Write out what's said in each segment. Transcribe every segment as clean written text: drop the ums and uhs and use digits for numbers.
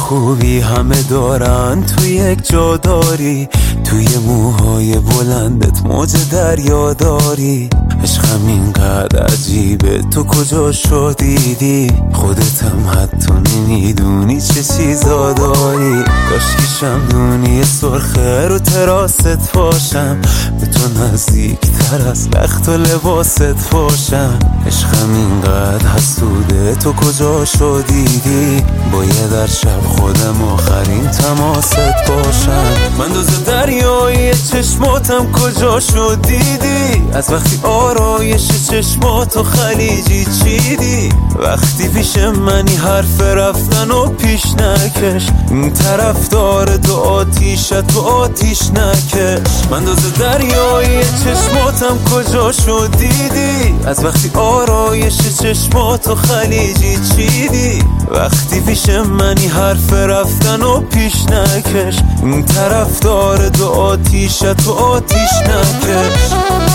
خوبی همه دارن، تو یک جا داری، توی موهای بلندت موج دریا داری. عشقم اینقدر عجیبه، تو کجا شدیدی؟ خودتم حتی نمیدونی چه چیزا داری. کاشکی شمدونی سرخه رو تراست باشم، به تو نزدیک تر از لخت و لباست باشم. عشقم اینقدر حسوده، تو کجا شدیدی؟ باید در شب خودم آخرین تماست باشم. من دوز دریایی چشماتم کجا شدیدی؟ از وقتی آرایش چشماتو خلیجی چیدی؟ وقتی پیش منی حرف رفتن و پیش نکش، این طرف داره تو آتیشت تو آتیش نکش. من دوز دریایی چشماتم کجا شدیدی؟ از وقتی آرایش چشماتو خلیجی چیدی؟ وقتی پیش منی حرف رفتن و پیش نکش، این طرف داره تو آتیشت تو آتیش نکش.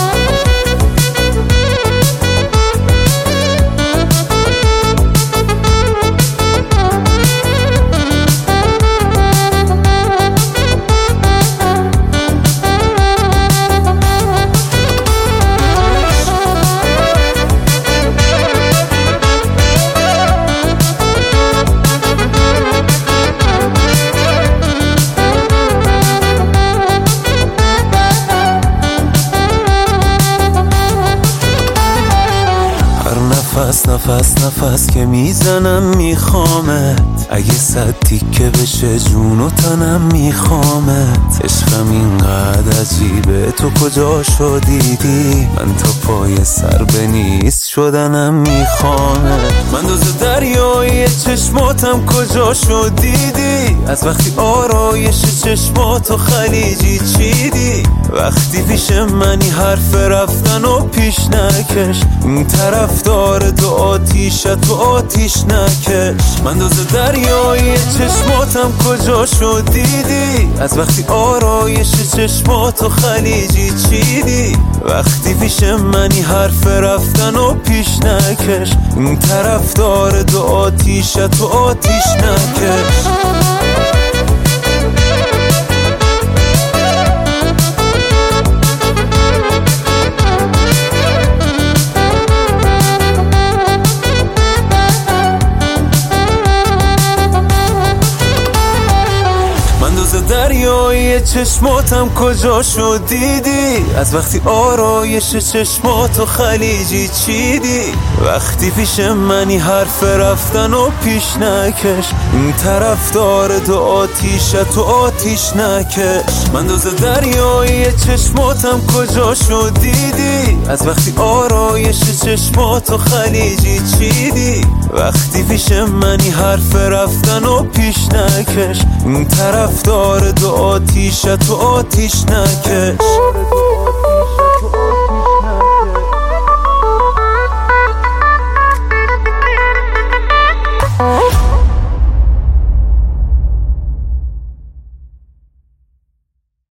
نفس که میزنم میخوامت، اگه 100 تیکه بشه جون و تنم میخوامت. عشقم اینقدر عجیبه، تو کجا شدیدی؟ من تا پای سر به نیست شدنم میخوامت. من دوز دریایی چشماتم کجا شدیدی؟ از وقتی آرایش چشماتو خلیجی چیدی؟ وقتی پیش منی حرف رفتن و پیش نکش، این طرف داره تو آتیشت تو آتیش نکش. من دوز دریایی چشماتم کجا شدیدی؟ از وقتی آرایش چشماتو خلیجی چیدی؟ وقتی پیش منی حرف رفتن و پیش نکش، این طرف داره تو آتیشت تو آتیش نکش. دریایی چشماتم کجا شدیدی؟ از وقتی آرایش چشماتو خلیجی چیدی؟ وقتی پیش منی حرف رفتن و پیش نکش، این طرف داره تو آتیشت تو آتیش نکش. من دوز دریایی چشماتم کجا شدیدی؟ از وقتی آرایش چشماتو خلیجی چیدی؟ وقتی پیش منی حرف رفتن و پیش نکش، این طرف داره تو آتیشت تو آتیش نکش.